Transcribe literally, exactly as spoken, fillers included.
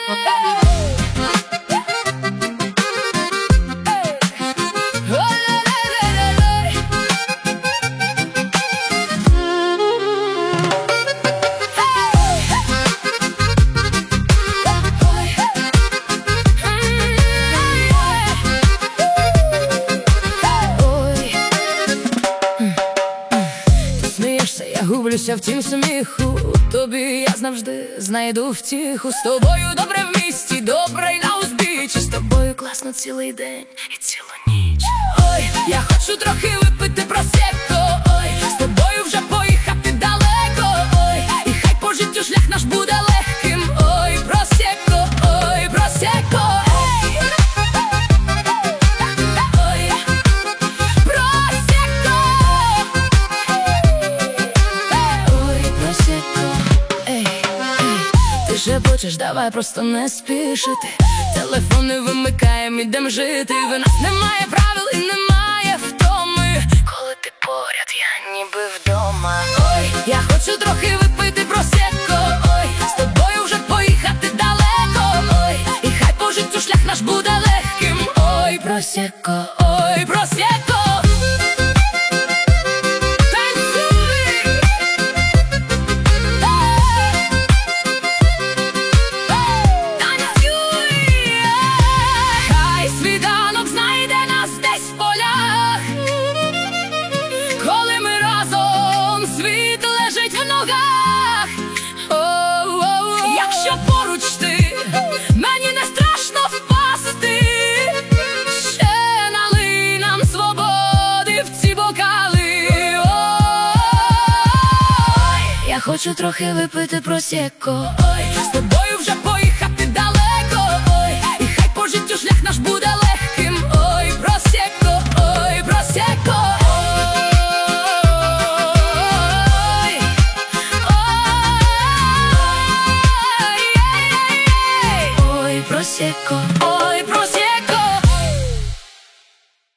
Я гублюся в тім сміху, тобі я завжди знайду втіху. З тобою добре в місті, добре й на узбіччі. З тобою класно цілий день і цілу ніч. Ой, я хочу трохи випити просекко. Ой, з тобою вже поїхати далеко. Ой, і хай по життю шлях наш буде легким. Ой, просекко, ой, просекко. Шепочеш, давай просто не спішити. Телефон не вимикаєм, ідем жити. В нас немає правил і немає втоми. Коли ти поряд, я ніби вдома. Ой, я хочу трохи випити просекко. Ой, з тобою вже поїхати далеко. Ой, і хай по життю шлях наш буде легким. Ой, просекко, ой, просекко. Якщо поруч ти, мені не страшно впасти. Ще налий нам свободи в ці бокали. Ой, я хочу трохи випити просекко. Ой, з тобою вже поїхати далеко. Ой, і хай по життю шлях наш буде легким. Ой, просекко, ой, просекко. Prosiecco.